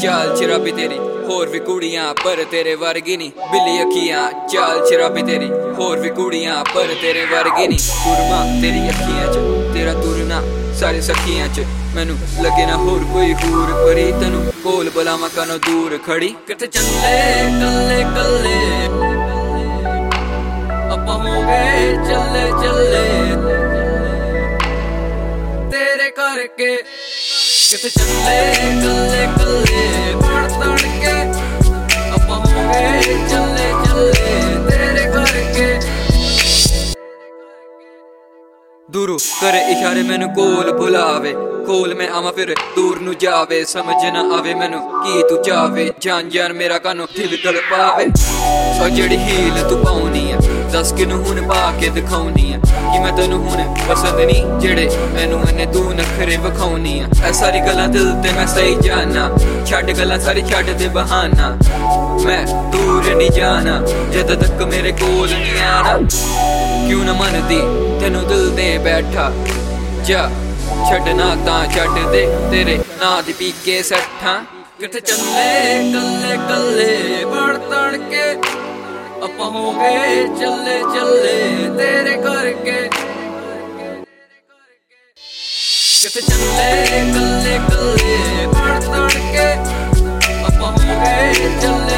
चाल शराबी तेरी होर भी कुड़ियां पर तेरे वर्गी नी बिल्ली अखियां चाल शराबी तेरी होर भी कुड़ियां पर तेरे वर्गी नी सुरमा तेरी अखियां च तेरा तुरना सारी सखियां च मैनू लगे ना होर कोई हूर परी तेनू कोल बुलावां कनो दूर खड़ी किथे चले कल्ले कल्ले आपां हो गए चले चले तेरे करके किथे चले कल्ले कल्ले पड़ तड़ के आपां हो गए चले चले तेरे करके दूरों करे इशारे मैनू कोल बुलावे कोल मैं आवां फिर दूर नू जावे समझ ना आवे मैनू की तू चावे जान जान मेरा कानू दिल तड़पावे और जेड़ी हील तू पाउनी है दस किनू हुण पा के दिखाउनी है कि मैं तेनू हुण पसंद नी जेड़े मैनू इन्ने तू नखरे विखाउनी है ऐ सारी गल्लां दिल ते मैं सही जाना छड्ड गल्लां सारी छड्ड दे बहाना मैं दूर नहीं जाना जद तक मेरे कोल नहीं आना क्यों न मनदी तेनू दिल दे बैठा जा छड्डना तां छड्ड दे तेरे नां दी पी के सट्ठां किथे चले कल्ले कल्ले पड़ तड़ के आपां हो गए चले चले तेरे करके किथे चले कल्ले कल्ले पड़ तड़ के आपां हो गए चले